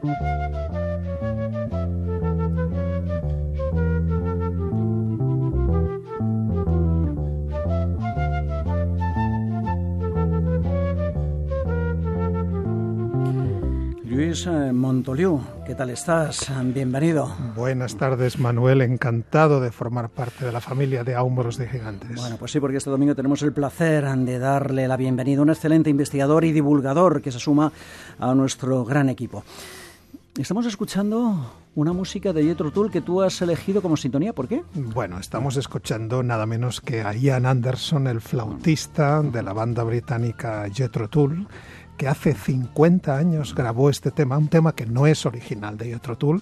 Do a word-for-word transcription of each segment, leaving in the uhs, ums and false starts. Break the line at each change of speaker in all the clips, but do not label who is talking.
Luis Montoliu, ¿qué tal estás? Bienvenido.
Buenas tardes, Manuel. Encantado de formar parte de la familia de Hombros de Gigantes.
Bueno, pues sí, porque este domingo tenemos el placer de darle la bienvenida a un excelente investigador y divulgador que se suma a nuestro gran equipo. Estamos escuchando una música de Jethro Tull que tú has elegido como sintonía. ¿Por qué?
Bueno, estamos escuchando nada menos que a Ian Anderson, el flautista de la banda británica Jethro Tull, que hace cincuenta años grabó este tema, un tema que no es original de Jethro Tull.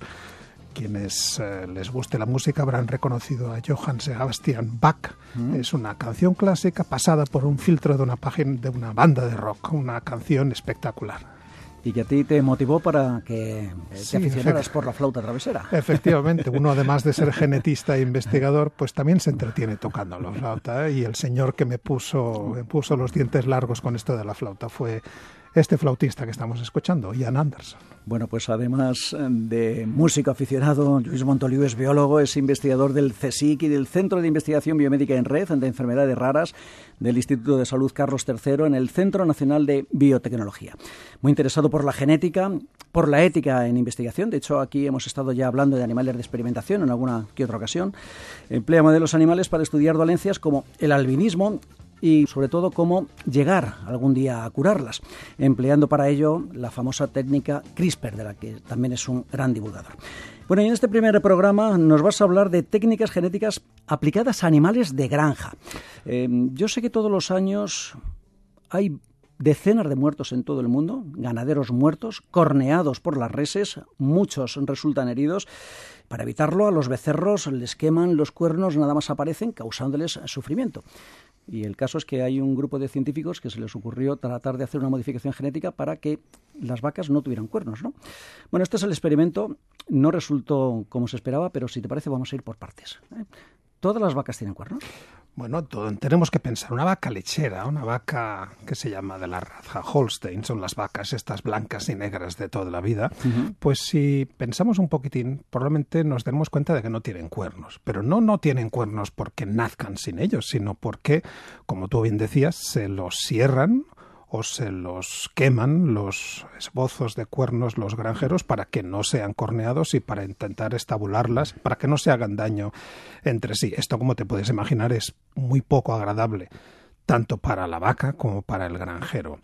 Quienes eh, les guste la música habrán reconocido a Johann Sebastian Bach. Mm. Es una canción clásica pasada por un filtro de una página de una banda de rock, una canción espectacular.
Y que a ti te motivó para que te sí, aficionaras por la flauta travesera.
Efectivamente, uno además de ser genetista e investigador, pues también se entretiene tocando la flauta, ¿eh? Y el señor que me puso, me puso los dientes largos con esto de la flauta fue este flautista que estamos escuchando, Ian Anderson.
Bueno, pues además de músico aficionado, Luis Montoliu es biólogo, es investigador del CSIC y del Centro de Investigación Biomédica en Red de Enfermedades Raras del Instituto de Salud Carlos tercero en el Centro Nacional de Biotecnología. Muy interesado por la genética, por la ética en investigación. De hecho, aquí hemos estado ya hablando de animales de experimentación en alguna que otra ocasión. Emplea modelos animales para estudiar dolencias como el albinismo y sobre todo cómo llegar algún día a curarlas, empleando para ello la famosa técnica CRISPR, de la que también es un gran divulgador. Bueno, y en este primer programa nos vas a hablar de técnicas genéticas aplicadas a animales de granja. Eh, yo sé que todos los años hay decenas de muertos en todo el mundo, ganaderos muertos, corneados por las reses, muchos resultan heridos. Para evitarlo, a los becerros les queman los cuernos, nada más aparecen, causándoles sufrimiento. Y el caso es que hay un grupo de científicos que se les ocurrió tratar de hacer una modificación genética para que las vacas no tuvieran cuernos, ¿no? Bueno, este es el experimento. No resultó como se esperaba, pero si te parece vamos a ir por partes, ¿eh? ¿Todas las vacas tienen cuernos?
Bueno, todo, tenemos que pensar, una vaca lechera, una vaca que se llama de la raza Holstein, son las vacas estas blancas y negras de toda la vida, uh-huh. Pues si pensamos un poquitín, probablemente nos demos cuenta de que no tienen cuernos, pero no no tienen cuernos porque nazcan sin ellos, sino porque, como tú bien decías, se los cierran o se los queman los esbozos de cuernos los granjeros para que no sean corneados y para intentar estabularlas, para que no se hagan daño entre sí. Esto, como te puedes imaginar, es muy poco agradable, tanto para la vaca como para el granjero.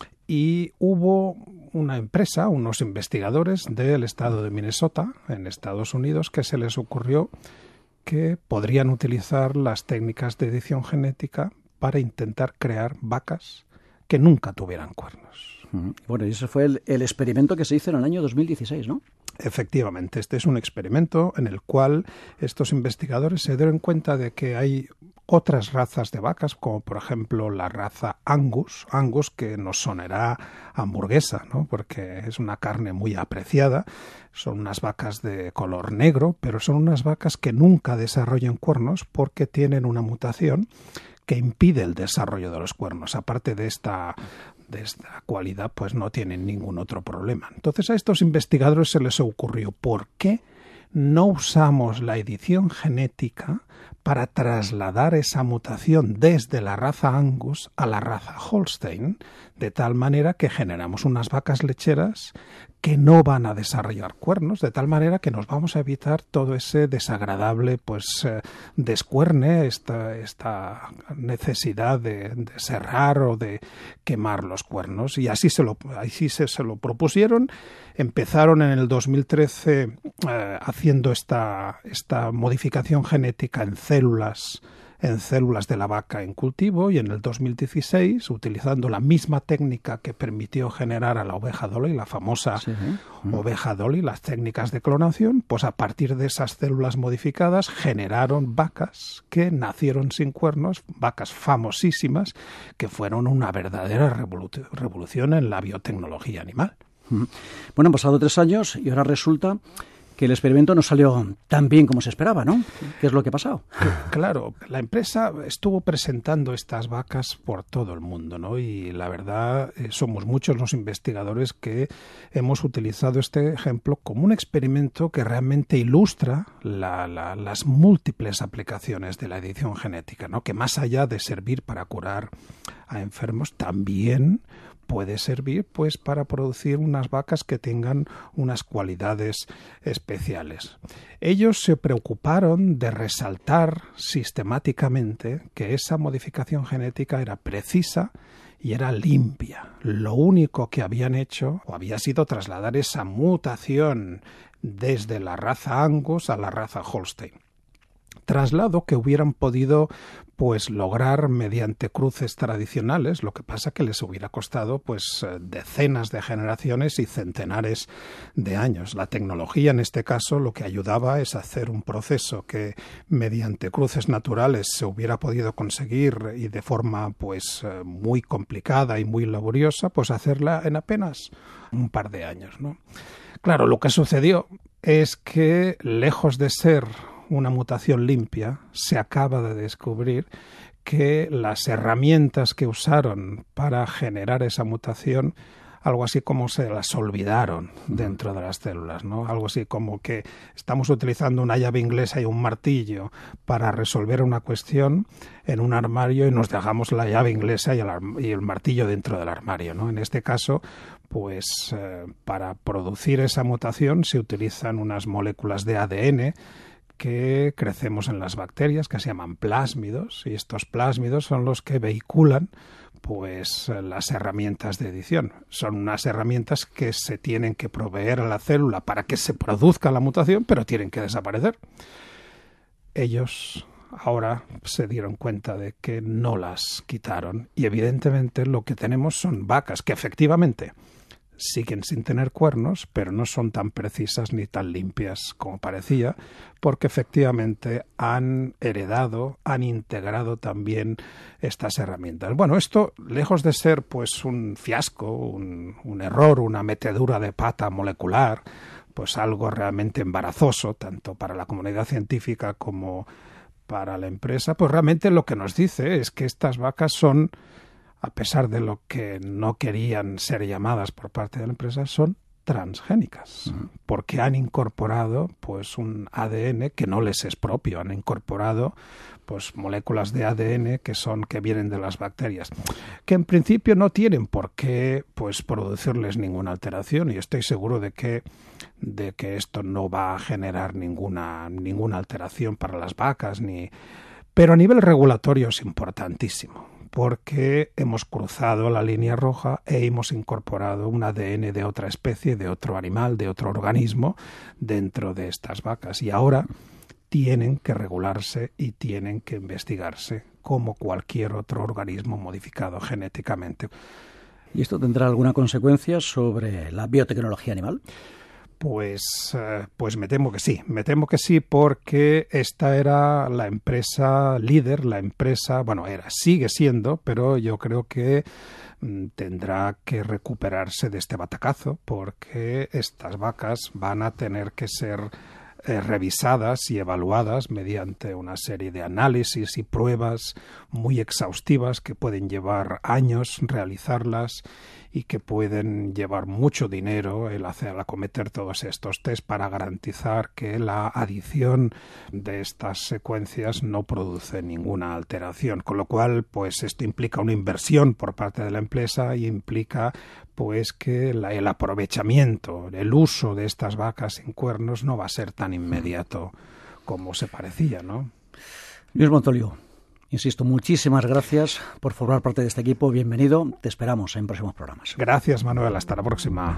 Y hubo una empresa, unos investigadores del estado de Minnesota, en Estados Unidos, que se les ocurrió que podrían utilizar las técnicas de edición genética para intentar crear vacas que nunca tuvieran cuernos.
Bueno, y ese fue el, el experimento que se hizo en el año dos mil dieciséis, ¿no?
Efectivamente, este es un experimento en el cual estos investigadores se dieron cuenta de que hay otras razas de vacas, como por ejemplo la raza Angus, Angus que nos sonará hamburguesa, ¿no? Porque es una carne muy apreciada, son unas vacas de color negro, pero son unas vacas que nunca desarrollan cuernos porque tienen una mutación que impide el desarrollo de los cuernos. Aparte de esta, de esta cualidad, pues no tienen ningún otro problema. Entonces a estos investigadores se les ocurrió, ¿por qué no usamos la edición genética para trasladar esa mutación desde la raza Angus a la raza Holstein, de tal manera que generamos unas vacas lecheras que no van a desarrollar cuernos, de tal manera que nos vamos a evitar todo ese desagradable pues eh, descuerne, esta, esta necesidad de, de serrar o de quemar los cuernos. Y así se lo, así se, se lo propusieron. Empezaron en el dos mil trece eh, haciendo esta, esta modificación genética en células en células de la vaca en cultivo, y en el dos mil dieciséis, utilizando la misma técnica que permitió generar a la oveja Dolly, la famosa sí, ¿eh? oveja Dolly, las técnicas de clonación, pues a partir de esas células modificadas generaron vacas que nacieron sin cuernos, vacas famosísimas, que fueron una verdadera revolu- revolución en la biotecnología animal.
Bueno, han pasado tres años y ahora resulta que el experimento no salió tan bien como se esperaba, ¿no? ¿Qué es lo que ha pasado?
Claro, la empresa estuvo presentando estas vacas por todo el mundo, ¿no? Y la verdad, eh, somos muchos los investigadores que hemos utilizado este ejemplo como un experimento que realmente ilustra la, la, las múltiples aplicaciones de la edición genética, ¿no? Que más allá de servir para curar a enfermos, también puede servir pues para producir unas vacas que tengan unas cualidades especiales. Ellos se preocuparon de resaltar sistemáticamente que esa modificación genética era precisa y era limpia. Lo único que habían hecho o había sido trasladar esa mutación desde la raza Angus a la raza Holstein. Traslado que hubieran podido pues lograr mediante cruces tradicionales, lo que pasa que les hubiera costado pues decenas de generaciones y centenares de años. La tecnología en este caso lo que ayudaba es hacer un proceso que mediante cruces naturales se hubiera podido conseguir y de forma pues muy complicada y muy laboriosa, pues hacerla en apenas un par de años, ¿no? Claro, lo que sucedió es que lejos de ser una mutación limpia, se acaba de descubrir que las herramientas que usaron para generar esa mutación, algo así como se las olvidaron dentro de las células, ¿no? Algo así como que estamos utilizando una llave inglesa y un martillo para resolver una cuestión en un armario y nos dejamos la llave inglesa y el, y el martillo dentro del armario, ¿no? En este caso, pues eh, para producir esa mutación se utilizan unas moléculas de A D N que crecemos en las bacterias, que se llaman plásmidos, y estos plásmidos son los que vehiculan pues las herramientas de edición. Son unas herramientas que se tienen que proveer a la célula para que se produzca la mutación, pero tienen que desaparecer. Ellos ahora se dieron cuenta de que no las quitaron y evidentemente lo que tenemos son vacas que efectivamente siguen sin tener cuernos, pero no son tan precisas ni tan limpias como parecía, porque efectivamente han heredado, han integrado también estas herramientas. Bueno, esto, lejos de ser pues un fiasco, un, un error, una metedura de pata molecular, pues algo realmente embarazoso, tanto para la comunidad científica como para la empresa, pues realmente lo que nos dice es que estas vacas son, a pesar de lo que no querían ser llamadas por parte de la empresa, son transgénicas, uh-huh. porque han incorporado pues un A D N que no les es propio, han incorporado pues moléculas de A D N que son que vienen de las bacterias, que en principio no tienen por qué pues producirles ninguna alteración, y estoy seguro de que de que esto no va a generar ninguna ninguna alteración para las vacas, ni pero a nivel regulatorio es importantísimo, porque hemos cruzado la línea roja e hemos incorporado un A D N de otra especie, de otro animal, de otro organismo dentro de estas vacas. Y ahora tienen que regularse y tienen que investigarse como cualquier otro organismo modificado genéticamente.
¿Y esto tendrá alguna consecuencia sobre la biotecnología animal?
Pues, eh, pues me temo que sí, me temo que sí, porque esta era la empresa líder, la empresa, bueno, era, sigue siendo, pero yo creo que mm, tendrá que recuperarse de este batacazo, porque estas vacas van a tener que ser eh, revisadas y evaluadas mediante una serie de análisis y pruebas muy exhaustivas que pueden llevar años realizarlas y que pueden llevar mucho dinero el hacer, el acometer todos estos test para garantizar que la adición de estas secuencias no produce ninguna alteración, con lo cual pues esto implica una inversión por parte de la empresa y implica pues que la, el aprovechamiento, el uso de estas vacas sin cuernos no va a ser tan inmediato como se parecía, ¿no?
Luis Montoliu, insisto, muchísimas gracias por formar parte de este equipo. Bienvenido. Te esperamos en próximos programas.
Gracias, Manuel. Hasta la próxima.